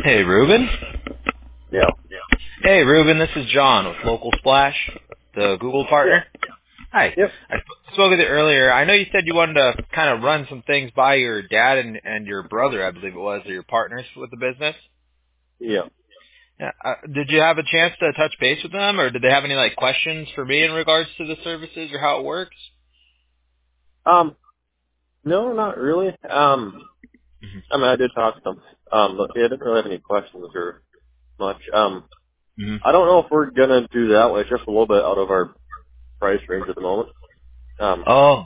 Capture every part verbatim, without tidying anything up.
Hey, Ruben. Yeah. Hey, Ruben. This is John with Local Splash, the Google Yeah. partner. Hi. Yep. I sp- spoke with you earlier. I know you said you wanted to kind of run some things by your dad and, and your brother, I believe it was, or your partners with the business. Yeah. Yeah. Uh, did you have a chance to touch base with them, or did they have any like questions for me in regards to the services or how it works? Um, no, not really. Um, hmm I mean, I did talk to them. Um, but yeah, I didn't really have any questions or much. Um, hmm I don't know if we're gonna do that way. It's just a little bit out of our price range at the moment. Um, Oh,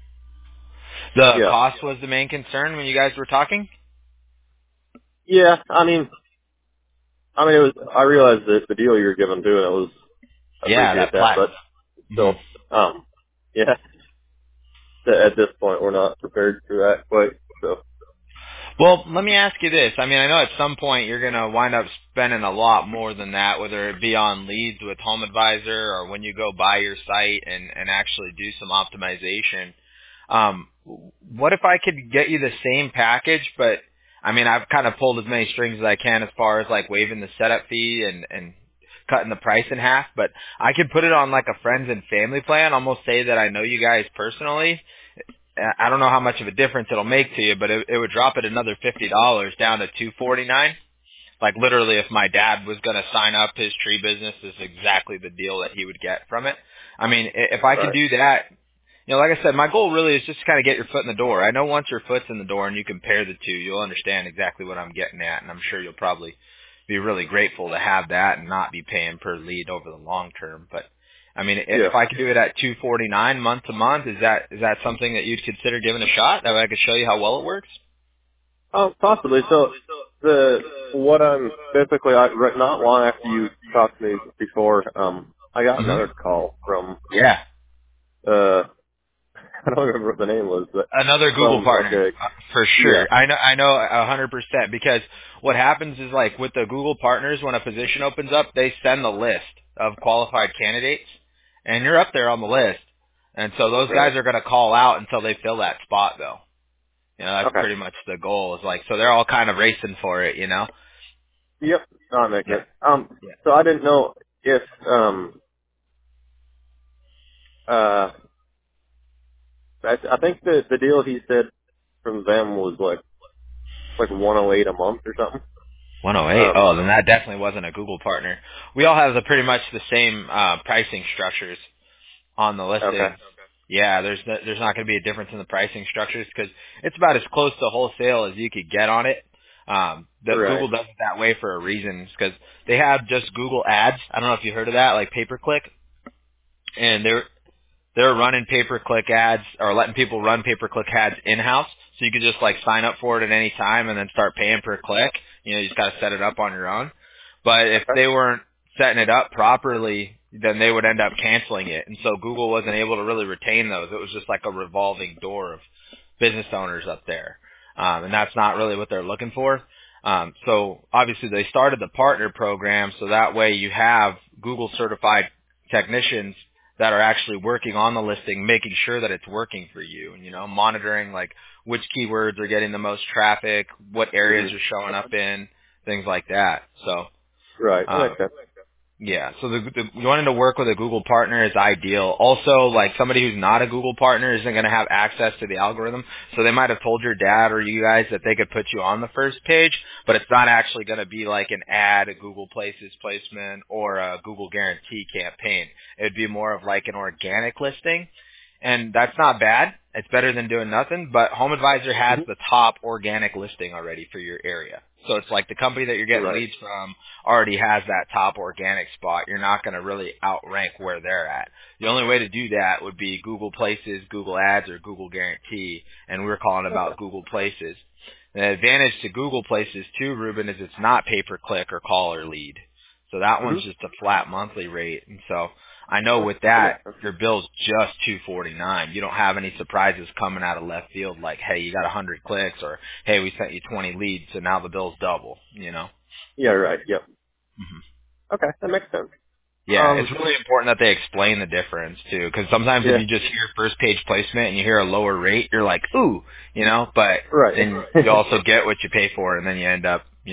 the yeah. cost was the main concern when you guys were talking? Yeah. I mean, I mean, it was. I realized that the deal you were giving too, and it was. I Yeah, appreciate that that, plat. but Mhm. still, um, yeah. At this point, we're not prepared for that quite. So. Well, let me ask you this. I mean, I know at some point you're going to wind up spending a lot more than that, whether it be on leads with Home Advisor or when you go buy your site and, and actually do some optimization. Um, what if I could get you the same package, but I mean, I've kind of pulled as many strings as I can as far as like waiving the setup fee and, and cutting the price in half, but I could put it on like a friends and family plan, almost say that I know you guys personally. I don't know how much of a difference it'll make to you, but it, it would drop it another fifty dollars down to two forty nine. Like literally, if my dad was going to sign up his tree business, this is exactly the deal that he would get from it. I mean, i- if I could Right. do that, you know, like I said, my goal really is just to kind of get your foot in the door. I know once your foot's in the door and you compare the two, you'll understand exactly what I'm getting at, and I'm sure you'll probably be really grateful to have that and not be paying per lead over the long term. But I mean, i- Yeah. if I could do it at two forty nine month to month, is that is that something that you'd consider giving a shot? That way I could show you how well it works. Um, possibly. So the what I'm basically I, right not long after you talked to me before, um, I got hmm another call from Yeah. uh I don't remember what the name was, but Another Google from like partner, a uh, for yeah. sure. I know, I know, a hundred percent. Because what happens is, like with the Google partners, when a position opens up, they send the list of qualified candidates, and you're up there on the list. And so those Right. guys are going to call out until they fill that spot, though. You know, that's Okay. pretty much the goal. Is like, so they're all kind of racing for it. You know. Yep. No, that makes Yeah. sense. Um, Yeah. so I didn't know if um uh I, I think the the deal he said from them was like like one oh eight a month or something. one oh eight. Um. Oh, then that definitely wasn't a Google partner. We all have the pretty much the same uh, pricing structures on the Okay. listing. Yeah, there's no, there's not going to be a difference in the pricing structures because it's about as close to wholesale as you could get on it. Um, the, Right. Google does it that way for a reason because they have just Google Ads. I don't know if you heard of that, like pay per click, and they're they're running pay per click ads or letting people run pay per click ads in house. So you could just like sign up for it at any time and then start paying per click. You know, you just got to set it up on your own. But if Okay. they weren't setting it up properly, then they would end up canceling it. And so Google wasn't able to really retain those. It was just like a revolving door of business owners up there. Um, and that's not really what they're looking for. Um, so obviously they started the partner program so that way you have Google certified technicians that are actually working on the listing, making sure that it's working for you, and you know, monitoring like which keywords are getting the most traffic, what areas Mhm. are showing up in, things like that. So, Right. That um, makes sense. yeah, so the, the wanting to work with a Google partner is ideal. Also, like somebody who's not a Google partner isn't going to have access to the algorithm, so they might have told your dad or you guys that they could put you on the first page, but it's not actually going to be like an ad, a Google Places placement, or a Google Guarantee campaign. It would be more of like an organic listing, and that's not bad. It's better than doing nothing, but Home Advisor has Mhm. the top organic listing already for your area. So it's like the company that you're getting Right. leads from already has that top organic spot. You're not going to really outrank where they're at. The only way to do that would be Google Places, Google Ads, or Google Guarantee, and we're calling Okay. about Google Places. The advantage to Google Places too, Ruben, is it's not pay-per-click or call or lead. So that one's Mhm. just a flat monthly rate. And so I know That, with that that, makes sense. your bill's just two forty-nine. You don't have any surprises coming out of left field like, hey, you got one hundred clicks, or hey, we sent you twenty leads, so now the bill's double, you know? Yeah. Right. Yep. hmm Okay. That makes sense. Yeah, it's Um. really important that they explain the difference too, because sometimes if Yeah. you just hear first page placement and you hear a lower rate, you're like, ooh, you know, but Right. then you also get what you pay for, and then you end up, you know,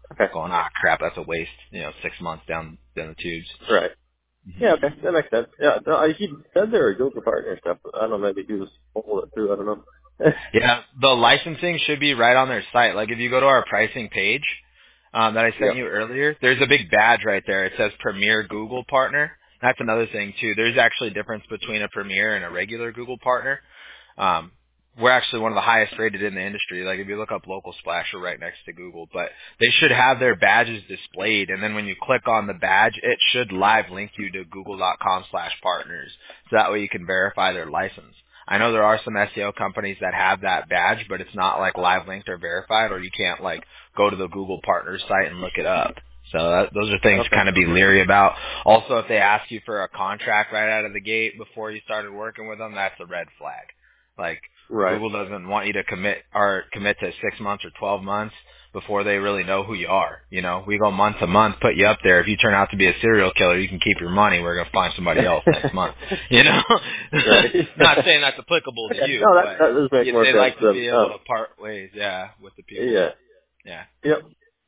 Okay. going, ah, crap, that's a waste. You know, six months down down the tubes. Right. Mm-hmm. Yeah, okay. That makes sense. Yeah, no, I- he said they were a Google partner and stuff, but I don't know, maybe he was full of it too, I don't know. Yeah, the licensing should be right on their site. Like if you go to our pricing page um, that I sent Yep. you earlier, there's a big badge right there. It says Premier Google Partner. That's another thing too. There's actually a difference between a Premier and a regular Google Partner. Um, we're actually one of the highest rated in the industry. Like if you look up Local Splash, we're right next to Google. But they should have their badges displayed, and then when you click on the badge, it should live link you to google.com slash partners. So that way you can verify their license. I know there are some S E O companies that have that badge, but it's not like live linked or verified, or you can't like go to the Google Partners site and look it up. So that, those are things to Okay. kind of be leery about. Also, if they ask you for a contract right out of the gate before you started working with them, that's a red flag. Like Right. Google doesn't want you to commit or commit to six months or twelve months before they really know who you are. You know, we go month to month, put you up there. If you turn out to be a serial killer, you can keep your money. We're gonna find somebody else next month. You know, Right. not saying that's applicable to Okay. you, No, that, but that does make you, more they sense like to than, be able um, to part ways. Yeah, with the people yeah. that. Yeah. Yep.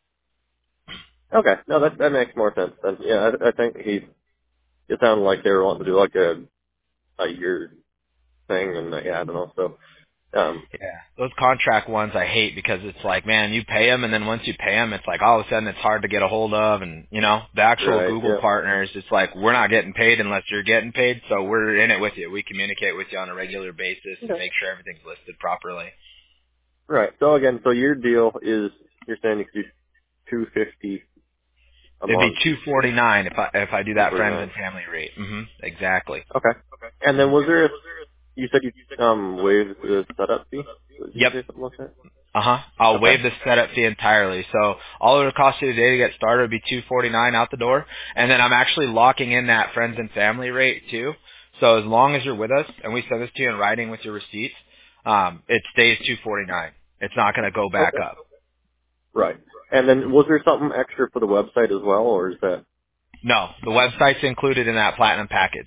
Okay. No, that that makes more sense then. Yeah, I, I think he, it sounded like they were wanting to do like a, a year thing, and uh, yeah, I don't know, so, um, Yeah, those contract ones I hate because it's like, man, you pay them, and then once you pay them, it's like all of a sudden it's hard to get a hold of, and you know, the actual right, Google yeah. partners, it's like we're not getting paid unless you're getting paid, so we're in it with you. We communicate with you on a regular basis and Okay. make sure everything's listed properly. Right. So again, so your deal is, you're saying you could do two fifty a It'd be month, two forty nine if I if I do two that forty friends nine. and family rate. hmm Exactly. Okay. And then was there, you said you, um, waived the setup fee? Did you Yep. say something like that? Uh huh. I'll Okay. waive the setup fee entirely. So all it would cost you today to get started would be two forty nine out the door, and then I'm actually locking in that friends and family rate too. So as long as you're with us, and we send this to you in writing with your receipts, um, it stays two forty nine. It's not going to go back Okay. up. Right. And then was there something extra for the website as well, or is that? No, the website's included in that platinum package.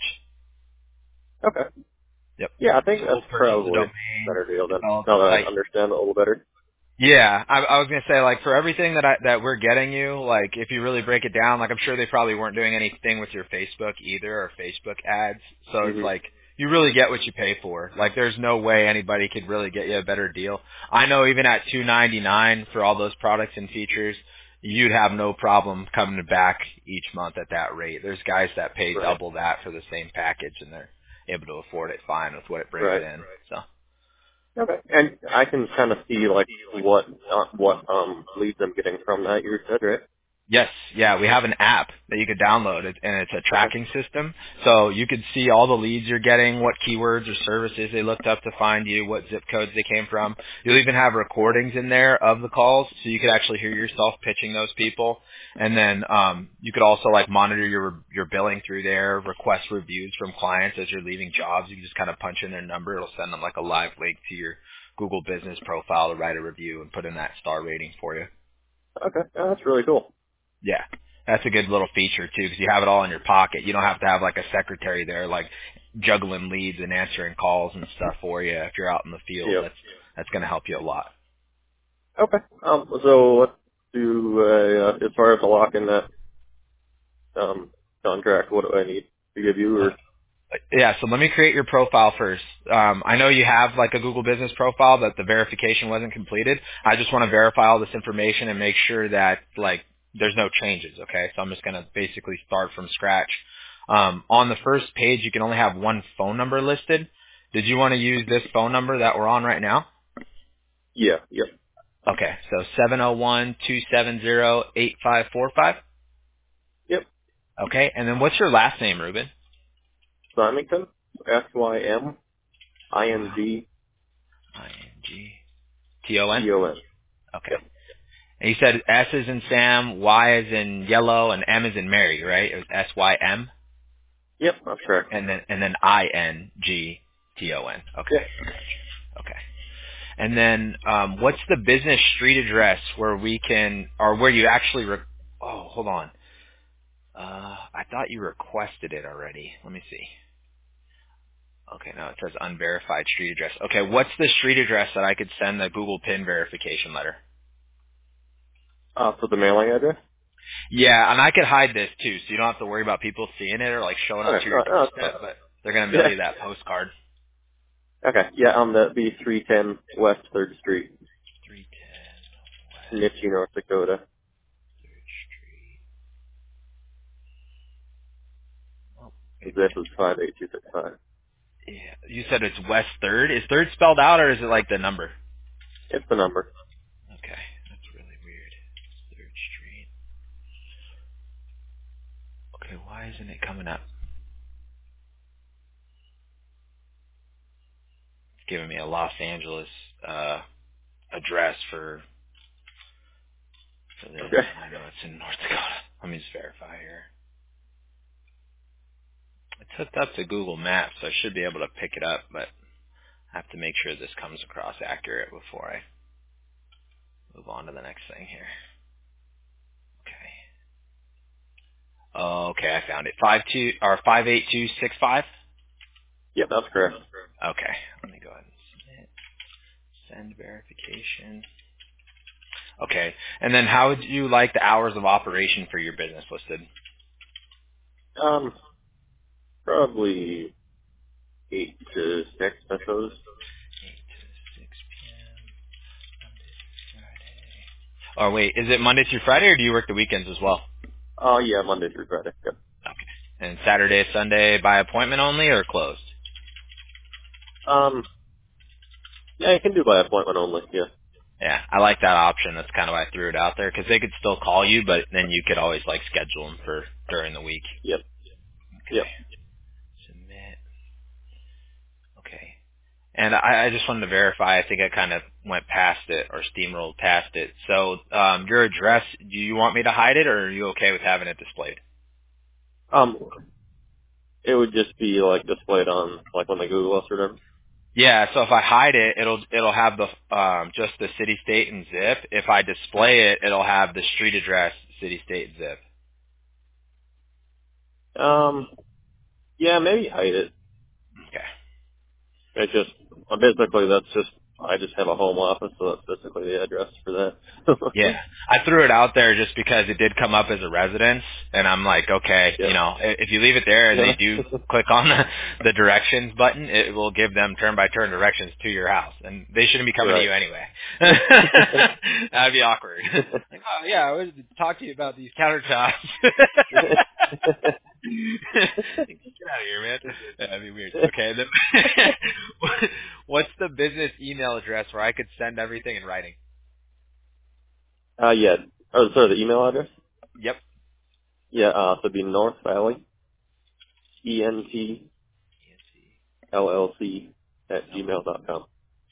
Okay. Yep. Yeah, I think So that's we'll purchase the probably a domain, better deal then. develop the Now that I site. understand it a little better. Yeah, I, I was gonna say like for everything that I that we're getting you, like if you really break it down, like I'm sure they probably weren't doing anything with your Facebook either or Facebook ads. So it's hmm like you really get what you pay for. Like there's no way anybody could really get you a better deal. I know even at two ninety-nine for all those products and features, you'd have no problem coming back each month at that rate. There's guys that pay Right. double that for the same package and they're able to afford it fine with what it brings Right. in. So. Okay. And I can kind of see like what uh, what um leads I'm getting from that. You said right. Yes, yeah, we have an app that you could download, it, and it's a Okay. tracking system. So you could see all the leads you're getting, what keywords or services they looked up to find you, what zip codes they came from. You'll even have recordings in there of the calls, so you could actually hear yourself pitching those people. And then um, you could also like monitor your your billing through there, request reviews from clients as you're leaving jobs. You can just kind of punch in their number; it'll send them like a live link to your Google Business profile to write a review and put in that star rating for you. Okay. Oh, that's really cool. Yeah, that's a good little feature too, because you have it all in your pocket. You don't have to have like a secretary there, like juggling leads and answering calls and stuff for you. If you're out in the field, Yep. that's that's going to help you a lot. Okay. Um. So what do uh, uh, as far as the lock in that um contract? What do I need to give you? Or Yeah, so let me create your profile first. Um, I know you have like a Google Business profile, but the verification wasn't completed. I just want to verify all this information and make sure that like there's no changes. Okay, so I'm just going to basically start from scratch. Um, on the first page, you can only have one phone number listed. Did you want to use this phone number that we're on right now? yeah. Yep. Okay, so seven oh one, two seven zero, eight five four five. Yep. Okay, and then what's your last name, Ruben? Symington. S Y M I N Wow. G I N G T O N? T O N. Okay. Yep. And you said S is in Sam, Y is in yellow, and M is in Mary, right? It was S Y M, Yep. That's correct. and then and then I N G T O N. Okay. Yep. Okay. And then um, what's the business street address where we can, or where you actually? Re- oh, hold on. Uh, I thought you requested it already. Let me see. Okay, no, it says unverified street address. Okay, what's the street address that I could send the Google PIN verification letter? Uh, for the mailing address? Yeah, and I could hide this too, so you don't have to worry about people seeing it or like showing up Okay, to no, your no, that's doorstep, fine. but they're gonna mail Yeah. you that postcard. Okay, yeah, um, that'd be three ten West third Street, three ten West Nittany, North Dakota. third Street. Oh, The wait a zip minute. is five eight two six five. Yeah, you said it's West third. Is third spelled out or is it like the number? It's the number. Okay, that's really weird. third Street. Okay, why isn't it coming up? It's giving me a Los Angeles uh, address for for this, Okay. and I know it's in North Dakota. Let me just verify here. It's hooked up to Google Maps, so I should be able to pick it up, but I have to make sure this comes across accurate before I move on to the next thing here. Okay. Oh, okay, I found it. Five two or five eight two six five. Yep, that's correct. Okay, let me go ahead and submit. Send verification. Okay, and then how would you like the hours of operation for your business listed? Um, probably eight to six, I suppose. eight to six p.m. Monday through Friday. Oh wait, is it Monday through Friday, or do you work the weekends as well? Oh, yeah, Monday through Friday. Yep. Okay. And Saturday, Sunday by appointment only, or closed? Um, yeah, you can do by appointment only. Yeah. Yeah, I like that option. That's kind of why I threw it out there, because they could still call you, but then you could always like schedule them for during the week. Yep. Yep. Okay. Submit. Okay. And I, I just wanted to verify. I think I kind of went past it or steamrolled past it. So um, your address, do you want me to hide it, or are you okay with having it displayed? Um, it would just be like displayed on like when they Google us or whatever. Yeah. So if I hide it, it'll it'll have the um, just the city, state, and zip. If I display it, it'll have the street address, city, state, and zip. Um, yeah, maybe hide it. Okay. It's just uh, basically that's just I just have a home office, so that's basically the address for that. Yeah, I threw it out there just because it did come up as a residence, and I'm like, okay, yeah. you know, i- if you leave it there and they Yeah. do click on the, the directions button, it will give them turn by turn directions to your house, and they shouldn't be coming to Right. you anyway. That'd be awkward. Like, oh yeah, I wanted to talk to you about these countertops. Get out of here, man. That'd be weird. Okay, then what's the business email address where I could send everything in writing? uh, yeah. Oh, sorry, the email address? Yep. Yeah, uh, so it'd be North Valley, E N T L L C at gmail dot com.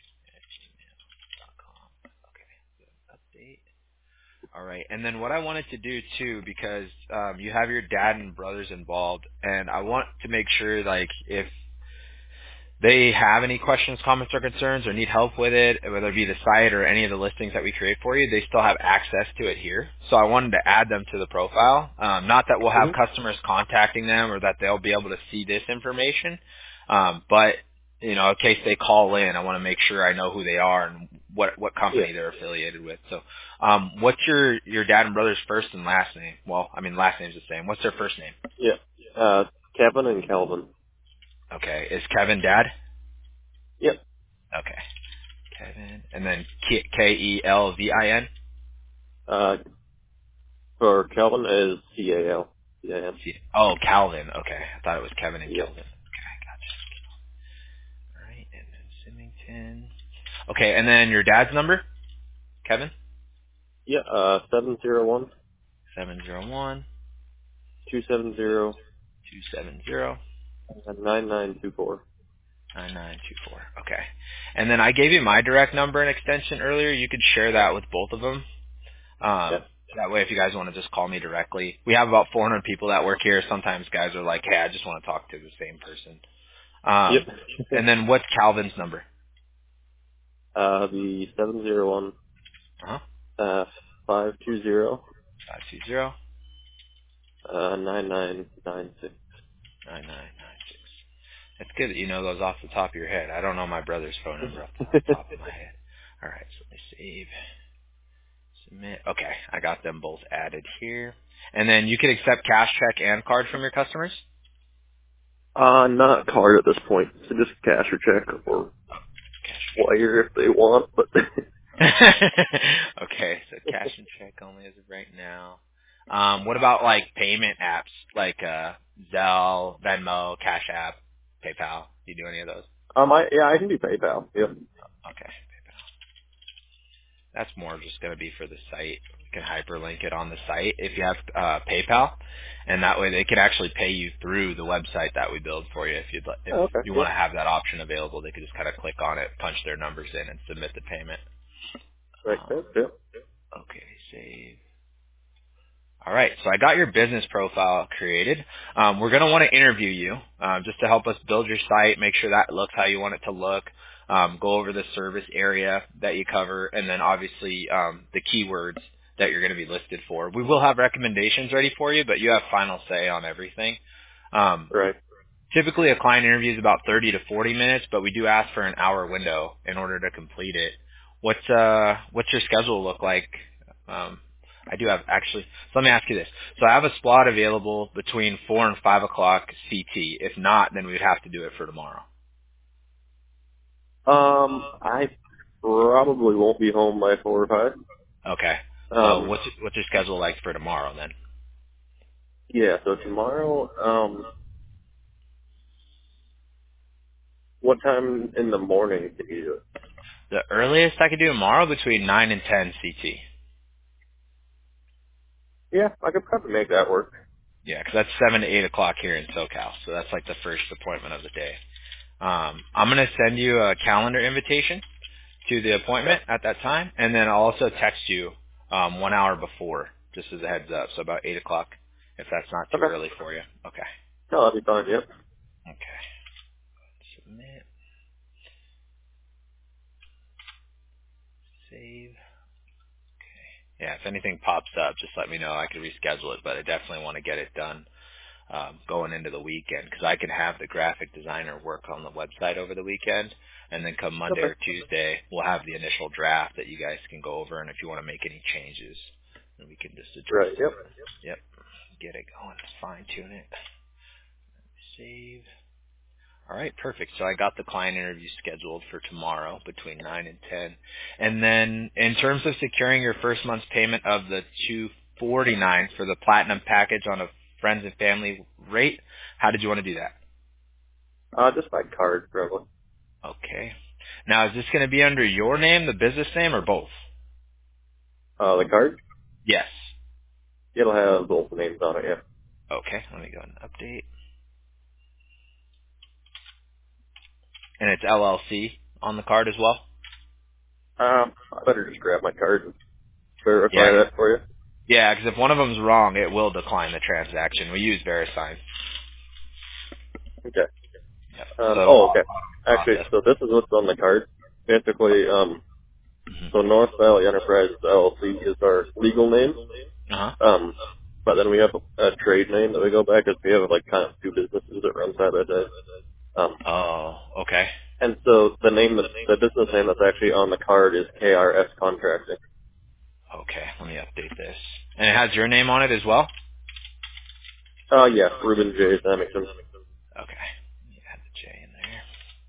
Okay. Update. All right. And then what I wanted to do too, because um, you have your dad and brothers involved, and I want to make sure, like, if they have any questions, comments, or concerns, or need help with it, whether it be the site or any of the listings that we create for you, they still have access to it here. So I wanted to add them to the profile. Um, not that we'll have Mm-hmm. customers contacting them or that they'll be able to see this information, um, but you know, in case they call in, I want to make sure I know who they are and what what Yeah. company they're affiliated with. So, um, what's your your dad and brother's first and last name? Well, I mean, last name's the same. What's their first name? Yeah. Uh, Kevin and Calvin. Okay, is Kevin dad? Yep. Okay. Kevin, and then K K E L V I N. Uh, for Calvin is C A L. C A N. C- Oh, Calvin. Okay, I thought it was Kevin and Yep. Kelvin. Okay, gotcha. All right, and then Symington. Okay, and then your dad's number, Kevin. Yeah, uh, seven zero one Seven zero one two seven zero two seven zero nine nine two four. nine nine two four. Okay, and then I gave you my direct number and extension earlier. You could share that with both of them. Yeah. Um, that way, if you guys want to just call me directly, we have about four hundred people that work here. Sometimes guys are like, "Hey, I just want to talk to the same person." Yep. Um, and then what's Calvin's number? uh, the seven zero one Uh huh. uh five two zero Five two zero uh nine nine nine six. nine nine nine six. It's good that you know those off the top of your head. I don't know my brother's phone number off the top of my head. All right, so let me save. Submit. Okay, I got them both added here. And then you can accept cash, check, and card from your customers? Uh, not card at this point. So just cash or check or Cash. wire if they want, but Okay, so cash and check only as of right now. Um, what about like payment apps like uh, Zelle, Venmo, Cash App, PayPal? Do you do any of those? um, I yeah, I can do PayPal. Yep. Okay. That's more just going to be for the site. You can hyperlink it on the site if you have uh, PayPal, and that way they can actually pay you through the website that we build for you. If you would if Oh, okay. you want Yep. to have that option available, they could just kind of click on it, punch their numbers in, and submit the payment. Makes Um, sense. Yep. okay, save. All right, so I got your business profile created. Um, we're going to want to interview you um, just to help us build your site, make sure that looks how you want it to look, um, go over the service area that you cover, and then obviously um, the keywords that you're going to be listed for. We will have recommendations ready for you, but you have final say on everything. Um, Right. Typically, a client interview is about thirty to forty minutes, but we do ask for an hour window in order to complete it. What's uh what's your schedule look like? Um, I do have actually. So let me ask you this. So I have a slot available between four and five o'clock C T. If not, then we'd have to do it for tomorrow. Um, I probably won't be home by four or five. Okay. So Um, what's what's your schedule like for tomorrow then? yeah. So tomorrow, um, what time in the morning can you do it? The earliest I could do tomorrow between nine and ten C T. Yeah, I could probably make that work. Yeah, 'cause that's seven to eight o'clock here in SoCal. So that's like the first appointment of the day. Um, I'm going to send you a calendar invitation to the Okay. appointment at that time, and then I'll also text you um, one hour before, just as a heads up, so about eight o'clock, if that's not too Okay. early for you. Okay. No, that'd be fine. Yep. Okay. Submit. Save. Yeah, if anything pops up, just let me know. I can reschedule it, but I definitely want to get it done um, going into the weekend because I can have the graphic designer work on the website over the weekend, and then come Monday Okay. or Tuesday, we'll have the initial draft that you guys can go over, and if you want to make any changes, then we can just Right. adjust them. Yep. Yep, get it going, fine tune it, save. All right, perfect. So I got the client interview scheduled for tomorrow between nine and ten, and then in terms of securing your first month's payment of the two forty-nine for the platinum package on a friends and family rate, how did you want to do that? Uh, just by card, probably. Okay. Now, is this going to be under your name, the business name, or both? Uh, the card? Yes. It'll have both names on it. Yeah. Okay, let me go and update. And it's L L C on the card as well? Um, I better just grab my card and verify Yeah. that for you. Yeah, because if one of them's wrong, it will decline the transaction. We use VeriSign. Okay. Yep. Um, So oh, I'll okay. Actually, process. so this is what's on the card. Basically, um, Mm-hmm. so North Valley Enterprises L L C is our legal name. Uh-huh. Um, but then we have a, a trade name that we go back because we have like kind of two businesses that run side by side. Um, Oh, okay. and so the name, that, the business name that's actually on the card is K R S Contracting. Okay, let me update this. And it has your name on it as well? Oh, uh, yeah, Ruben J. Samington. Okay. Let me add the J in there.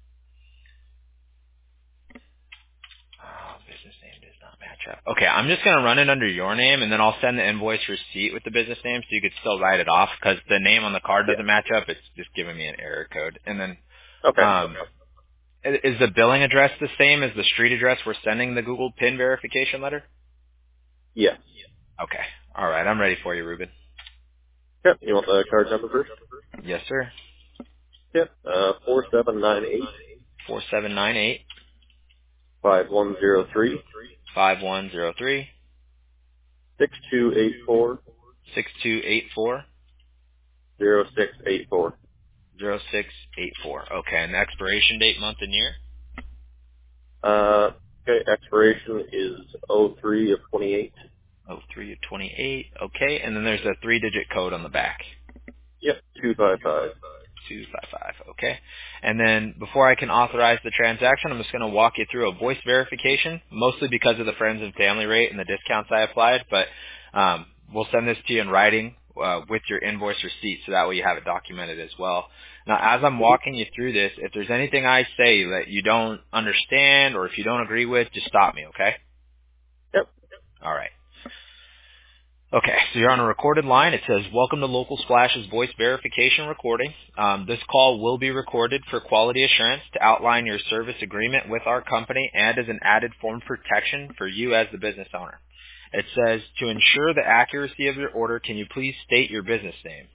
Oh, business name does not match up. Okay, I'm just going to run it under your name, and then I'll send the invoice receipt with the business name so you could still write it off because the name on the card Yeah. doesn't match up. It's just giving me an error code. And then Okay. um, i- is the billing address the same as the street address we're sending the Google PIN verification letter? Yes. Okay. All right, I'm ready for you, Ruben. Yep. You want the card number first? Yes, sir. Yep. Uh, four seven nine eight Four seven nine eight five one zero three five one zero three six two eight four six two eight four zero six eight four. zero six eight four. Okay, and the expiration date, month, and year? Uh, okay. Expiration is oh three of twenty-eight. Oh three of twenty-eight. Okay, and then there's a three-digit code on the back. Yep. two five five. two five five. Okay. And then before I can authorize the transaction, I'm just going to walk you through a voice verification, mostly because of the friends and family rate and the discounts I applied, but um, we'll send this to you in writing uh, with your invoice receipt, so that way you have it documented as well. Now, as I'm walking you through this, if there's anything I say that you don't understand or if you don't agree with, just stop me, okay? Yep. All right. Okay, so you're on a recorded line. It says, welcome to Local Splash's voice verification recording. Um, this call will be recorded for quality assurance to outline your service agreement with our company and as an added form of protection for you as the business owner. It says, to ensure the accuracy of your order, can you please state your business name?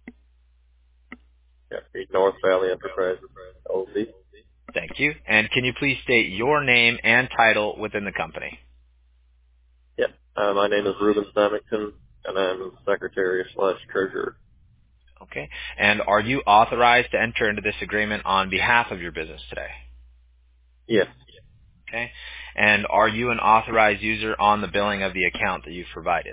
Yeah. The North Valley Enterprise, L L C. Thank you. And can you please state your name and title within the company? Yep. Uh, my name is Ruben Samington, and I'm secretary slash treasurer. Okay. And are you authorized to enter into this agreement on behalf of your business today? Yes. Okay. And are you an authorized user on the billing of the account that you've provided?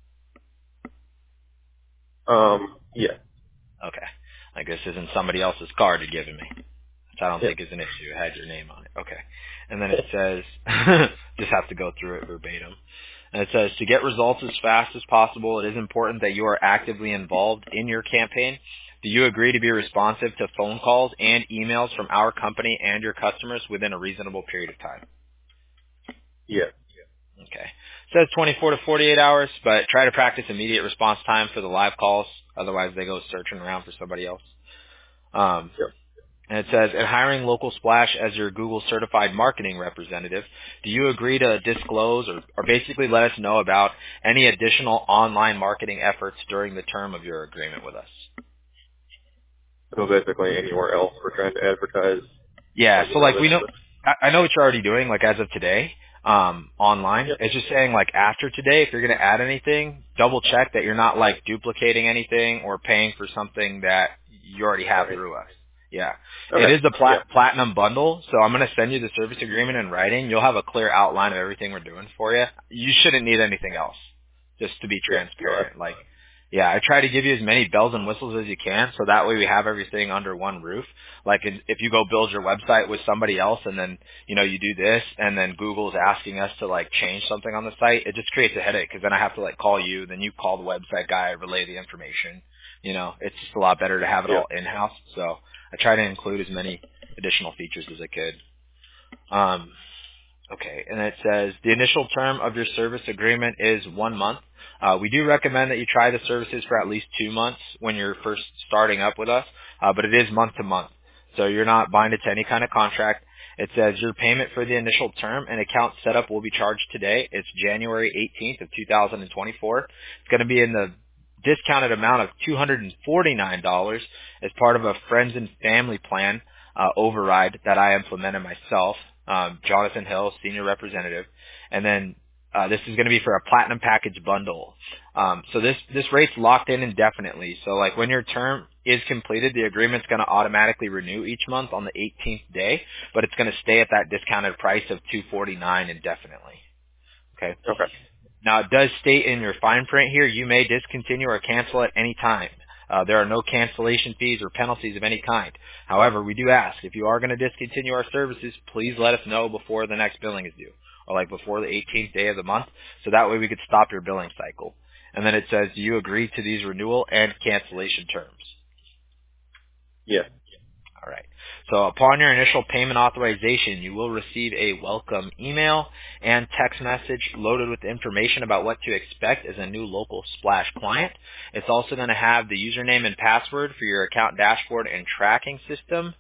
Um. Yeah. Okay. Like this isn't somebody else's card you're giving me. Which I don't Yeah. think is an issue. It had your name on it. Okay. And then it says, just have to go through it verbatim. And it says, to get results as fast as possible, it is important that you are actively involved in your campaign. Do you agree to be responsive to phone calls and emails from our company and your customers within a reasonable period of time? Yeah. Okay. It says twenty-four to forty-eight hours, but try to practice immediate response time for the live calls. Otherwise, they go searching around for somebody else. Um, Yep. and it says, in hiring Local Splash as your Google certified marketing representative, do you agree to disclose or, or basically let us know about any additional online marketing efforts during the term of your agreement with us? So basically, anywhere else we're trying to advertise. Yeah, Like, so you know, like we this. know, I I know what you're already doing, like as of today, um, online. Yep. It's just saying like after today, if you're going to add anything, double check that you're not like duplicating anything or paying for something that you already have Right. through us. Yeah. It Okay. is the Yeah. plat- platinum bundle, so I'm going to send you the service agreement in writing. You'll have a clear outline of everything we're doing for you. You shouldn't need anything else, just to be Yeah. No, that's transparent. Like, yeah, I try to give you as many bells and whistles as you can, so that way we have everything under one roof. Like if if you go build your website with somebody else and then, you know, you do this and then Google's asking us to like change something on the site, it just creates a headache because then I have to like call you, then you call the website guy, relay the information. You know, it's just a lot better to have it yeah. all in-house. So I try to include as many additional features as I could. Um, Okay, and it says the initial term of your service agreement is one month. Uh, we do recommend that you try the services for at least two months when you're first starting up with us, uh, but it is month to month, so you're not binded to any kind of contract. It says your payment for the initial term and account setup will be charged today. It's January eighteenth of two thousand twenty-four. It's going to be in the discounted amount of two hundred forty-nine dollars as part of a friends and family plan uh, override that I implemented myself. Um, Jonathan Hill, senior representative, and then uh, this is going to be for a platinum package bundle. Um, so this this rate's locked in indefinitely. So like when your term is completed, the agreement's going to automatically renew each month on the eighteenth day, but it's going to stay at that discounted price of two hundred forty-nine dollars indefinitely. Okay. Okay. Now, it does state in your fine print here, you may discontinue or cancel at any time. Uh, there are no cancellation fees or penalties of any kind. However, we do ask, if you are going to discontinue our services, please let us know before the next billing is due, or like before the eighteenth day of the month, so that way we could stop your billing cycle. And then it says, do you agree to these renewal and cancellation terms? Yeah. All right. So upon your initial payment authorization, you will receive a welcome email and text message loaded with information about what to expect as a new Local Splash client. It's also going to have the username and password for your account dashboard and tracking system.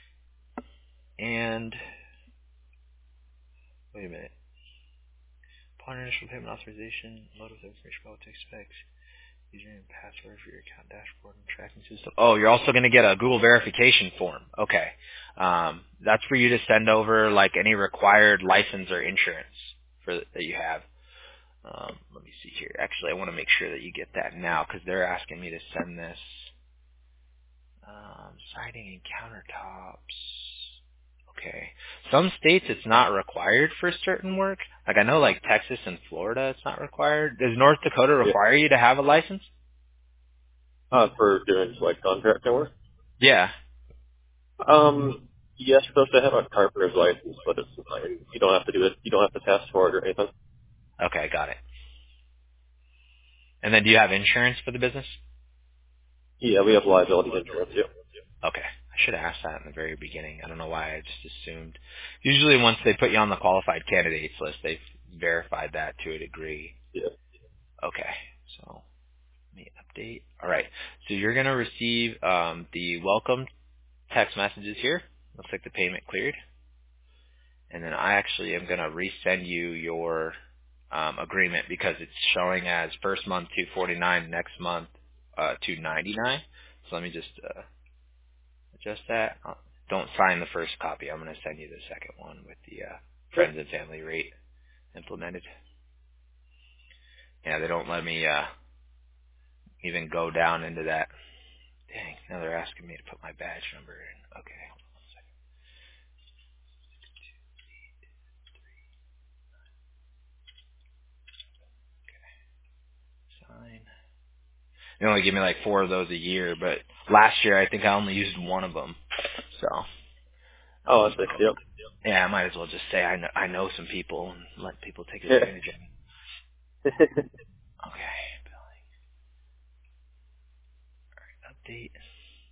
And wait a minute. Upon your initial payment authorization, load with information about what to expect. Username and password for your account dashboard and tracking system. Oh, you're also going to get a Google verification form. Okay. Um, that's for you to send over like any required license or insurance for that you have. Um, let me see here. Actually, I want to make sure that you get that now because they're asking me to send this. Um, siding and countertops. Okay. Some states it's not required for certain work. Like I know like Texas and Florida it's not required. Does North Dakota Yeah. require you to have a license? Uh, for doing like contracting work. Yeah. Um, yes, supposed to have a carpenter's license, but it's I mean, you don't have to do it. You don't have to test for it or anything. Okay, got it. And then do you have insurance for the business? Yeah, we have liability insurance. Yeah. Okay. I should have asked that in the very beginning. I don't know why I just assumed. Usually once they put you on the qualified candidates list, they've verified that to a degree. Yeah. Okay. So let me update. All right. So you're going to receive um, the welcome text messages here. Looks like the payment cleared. And then I actually am going to resend you your um, agreement because it's showing as first month two forty-nine, next month uh, two ninety-nine. So let me just uh, adjust that. Uh, don't sign the first copy. I'm going to send you the second one with the uh, Sure. friends and family rate implemented. Yeah, they don't let me uh, even go down into that. Dang, now they're asking me to put my badge number in. Okay, hold on a second. Sign. They only give me like four of those a year, but last year I think I only used one of them. So Oh, I'll I just see. go. Yep. Yeah, I might as well just say I know, I know some people and let people take Yeah. advantage of me. Okay, billing update.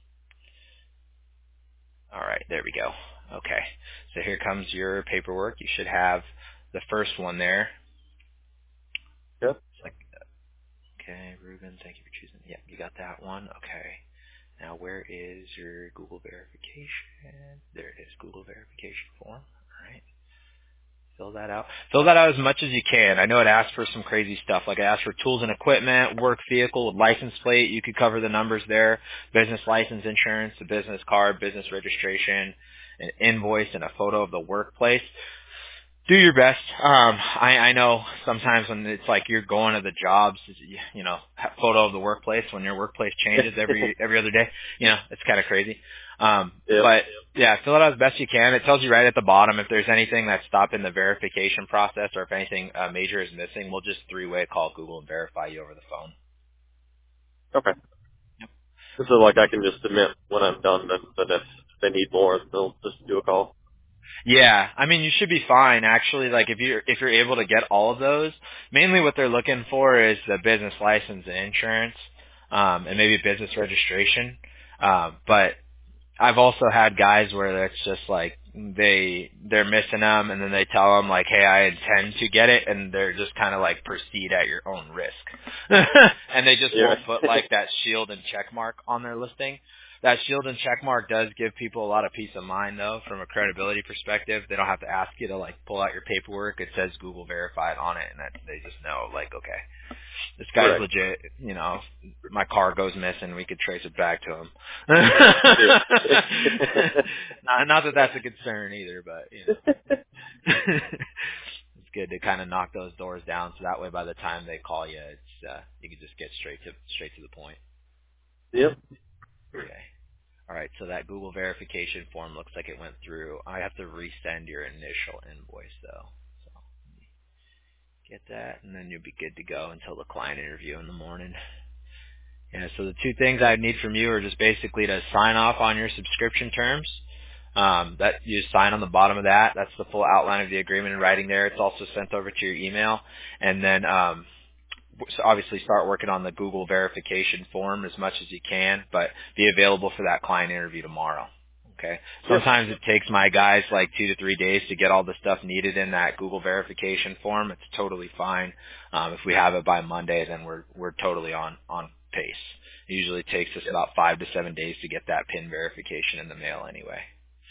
All right, there we go. Okay, so here comes your paperwork. You should have the first one there. Yep. It's like, okay, Ruben, thank you for choosing. Yep, you got that one. Okay. Now where is your Google verification? There it is, Google verification form. All right. Fill that out. Fill that out as much as you can. I know it asks for some crazy stuff. Like it asks for tools and equipment, work vehicle, license plate. You could cover the numbers there. Business license insurance, a business card, business registration, an invoice, and a photo of the workplace. Do your best. Um, I, I know sometimes when it's like you're going to the jobs, you know, photo of the workplace when your workplace changes every every other day. You know, it's kind of crazy. Um, Yep. but yeah, fill it out as best you can. It tells you right at the bottom if there's anything that's stopping the verification process or if anything uh, major is missing. We'll just three-way call Google and verify you over the phone. Okay. Yep. So like I can just submit when I'm done. Then, then if they need more, they'll just do a call. Yeah, I mean you should be fine actually. Like if you're if you're able to get all of those, mainly what they're looking for is the business license and insurance, um, and maybe business registration. Um, but I've also had guys where it's just like they they're missing them, and then they tell them like, "Hey, I intend to get it," and they're just kind of like proceed at your own risk, and they just Yeah. won't put like that shield and check mark on their listing. That shield and check mark does give people a lot of peace of mind, though, from a credibility perspective. They don't have to ask you to like pull out your paperwork. It says Google verified on it, and that they just know like, okay, this guy's Right. legit. You know, if my car goes missing, we could trace it back to him. Yeah. not, not that that's a concern either, but you know, it's good to kind of knock those doors down, so that way by the time they call you, it's uh, you can just get straight to straight to the point. Yep. Okay. All right. So that Google verification form looks like it went through. I have to resend your initial invoice though. So get that, and then you'll be good to go until the client interview in the morning. Yeah, so the two things I need from you are just basically to sign off on your subscription terms. Um, that you just sign on the bottom of that. That's the full outline of the agreement in writing there. It's also sent over to your email. And then um, so obviously start working on the Google verification form as much as you can, but be available for that client interview tomorrow. Okay. Yep. Sometimes it takes my guys like two to three days to get all the stuff needed in that Google verification form. It's totally fine. Um, if we have it by Monday, then we're we're totally on on pace. It usually takes us about five to seven days to get that PIN verification in the mail anyway.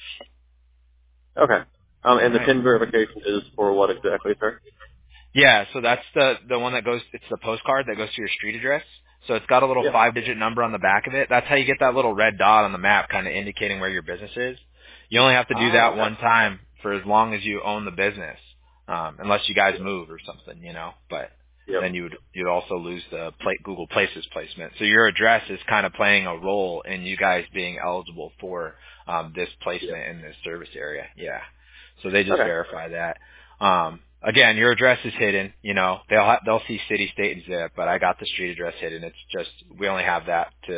Okay. Um, All and the right. PIN verification is for what exactly, sir? Yeah, so that's the the one that goes. It's the postcard that goes to your street address. So it's got a little Yep. five-digit number on the back of it. That's how you get that little red dot on the map, kind of indicating where your business is. You only have to do Ah, that okay. one time for as long as you own the business, um, unless you guys Yep. move or something, you know. But Yep. then you would you'd also lose the pla Google Places placement. So your address is kind of playing a role in you guys being eligible for um, this Yep. placement in this service area. Yeah. So they just Okay. verify that. Um, again, your address is hidden. You know, they'll ha- they'll see city, state, and zip, but I got the street address hidden. It's just we only have that to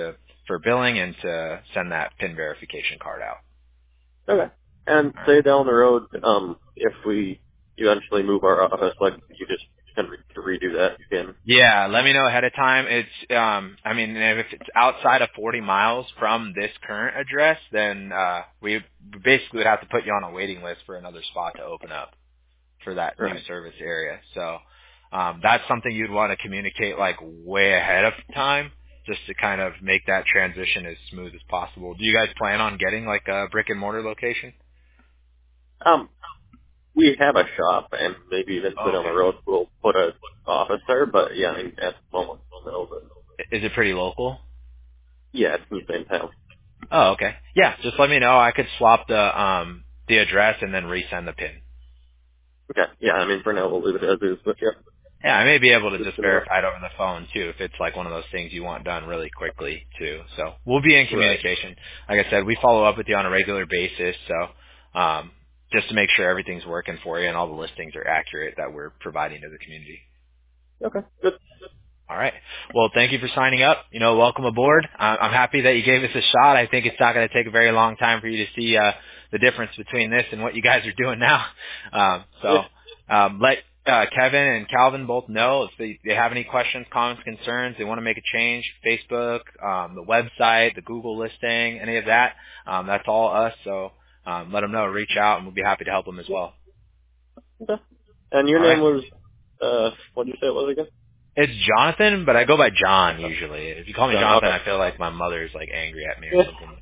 for billing and to send that PIN verification card out. Okay. And All right. say down the road, um, if we eventually move our office, like you just can re- to redo that, you can. Yeah, let me know ahead of time. It's, um, I mean, if it's outside of forty miles from this current address, then uh, we basically would have to put you on a waiting list for another spot to open up for that new Right. service area. So um, that's something you'd want to communicate like way ahead of time, just to kind of make that transition as smooth as possible. Do you guys plan on getting like a brick and mortar location? Um, we have a shop, and maybe eventually Oh, down the okay. road we'll put a office there. But yeah, I mean, at the moment, no. But Is it pretty local? yeah, it's in the same town. Oh, okay. Yeah, just let me know. I could swap the um the address and then resend the pin. Okay. Yeah, I mean, for now we'll leave it as is. But yeah, Yeah, I may be able to just just gonna. verify it over the phone too, if it's like one of those things you want done really quickly too. So we'll be in Right. communication. Like I said, we follow up with you on a regular basis, so um, just to make sure everything's working for you and all the listings are accurate that we're providing to the community. Okay. Good. All right. Well, thank you for signing up. You know, welcome aboard. Uh, I'm happy that you gave us a shot. I think it's not going to take a very long time for you to see uh, the difference between this and what you guys are doing now. Um, Yeah. so um, let uh, Kevin and Calvin both know if they, they have any questions, comments, concerns, they want to make a change, Facebook, um, the website, the Google listing, any of that. Um, that's all us. So um, let them know. Reach out, and we'll be happy to help them as well. Okay. And your All name right. was, uh, what did you say it was again? It's Jonathan, but I go by John usually. If you call me John. Jonathan, Okay. I feel like my mother's like angry at me or something.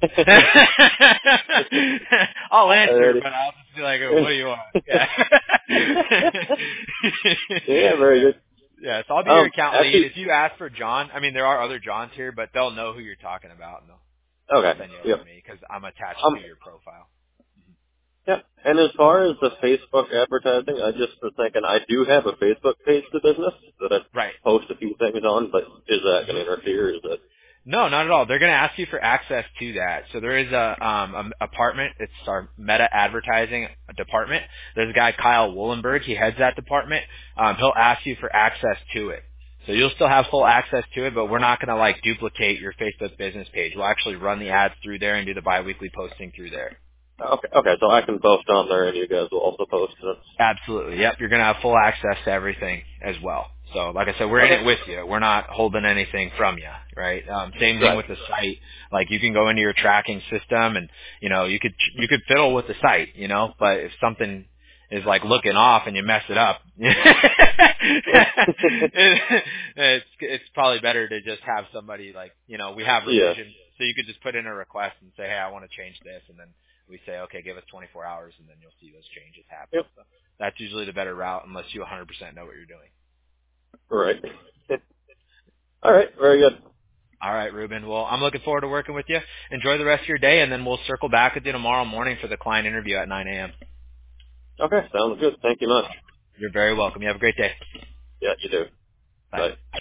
I'll answer, Alrighty. but I'll just be like, oh, "What do you want?" Yeah. Yeah, very yeah. good. Yeah. So I'll be your Um, account lead. actually, If you ask for John, I mean there are other Johns here, but they'll know who you're talking about, and they'll they'll okay. send you over Yep. to me because I'm attached Um, to your profile. yeah. And as far as the Facebook advertising, I just was thinking I do have a Facebook page to business that I Right. post a few things on, but is that going to interfere? Is that No, not at all. They're going to ask you for access to that. So there is a um a apartment. It's our meta advertising department. There's a guy Kyle Woolenberg. He heads that department. Um, he'll ask you for access to it. So you'll still have full access to it, but we're not going to like duplicate your Facebook business page. We'll actually run the ads through there and do the biweekly posting through there. okay? Okay, so I can post on there, and you guys will also post. It. Absolutely. Yep. You're going to have full access to everything as well. So like I said, we're in Okay. it with you. We're not holding anything from you, right? Um, same thing Right. with the site. Like you can go into your tracking system and, you know, you could, you could fiddle with the site, you know, but if something is like looking off and you mess it up, it's, it's probably better to just have somebody like, you know, we have Yeah. revisions. So you could just put in a request and say, hey, I want to change this. And then we say, okay, give us twenty-four hours, and then you'll see those changes happen. Yep. So that's usually the better route, unless you one hundred percent know what you're doing. Right. All right. Very good. All right, Ruben. Well, I'm looking forward to working with you. Enjoy the rest of your day, and then we'll circle back with you tomorrow morning for the client interview at nine a.m. Okay. Sounds good. Thank you much. You're very welcome. You have a great day. Yeah, you do. Bye. Bye.